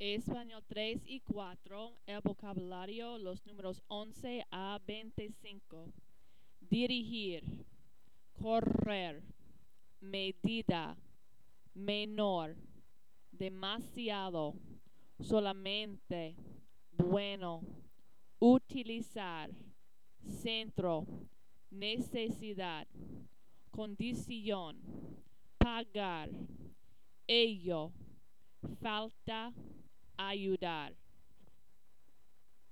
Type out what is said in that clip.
Español 3 y 4, el vocabulario, los números 11 a 25. Dirigir, correr, medida, menor, demasiado, solamente, bueno, utilizar, centro, necesidad, condición, pagar, ello, falta, ayudar.